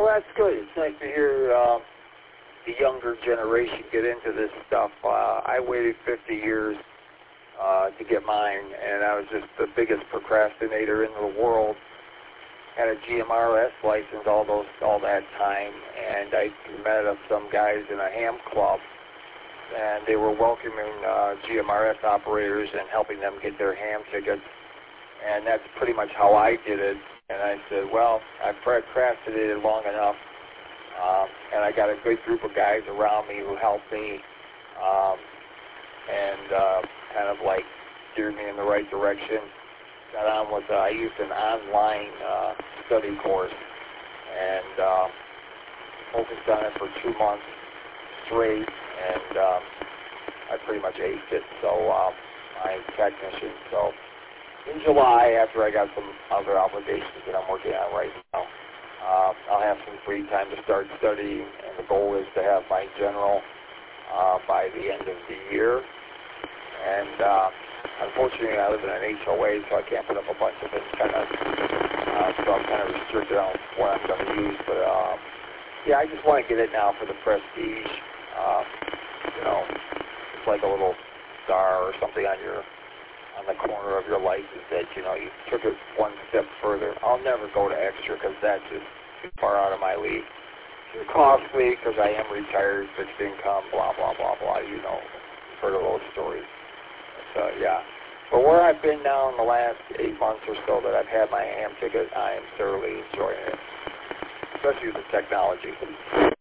Well, that's good. It's nice to hear the younger generation get into this stuff. I waited 50 years to get mine, and I was just the biggest procrastinator in the world. Had a GMRS license all that time, and I met some guys in a ham club, and they were welcoming GMRS operators and helping them get their ham tickets, and that's pretty much how I did it. And I said, well, I've procrastinated long enough, and I got a good group of guys around me who helped me and kind of like steered me in the right direction. Got on with, I used an online study course and focused on it for 2 months straight, and I pretty much aced it. So I'm a technician. So in July, after I got some other obligations that I'm working on right now, I'll have some free time to start studying, and the goal is to have my general by the end of the year. And unfortunately, I live in an HOA, so I can't put up a bunch of it. So I'm kind of restricted on what I'm going to use. But yeah, I just want to get it now for the prestige. You know, it's like a little star or something on the corner of your license that you know you took it one step further. I'll never go to extra because that's just too far out of my league. Too costly because I am retired, fixed income, blah blah blah blah. You know, heard of those stories. So yeah. But where I've been now in the last 8 months or so that I've had my ham ticket, I am thoroughly enjoying it, especially with the technology.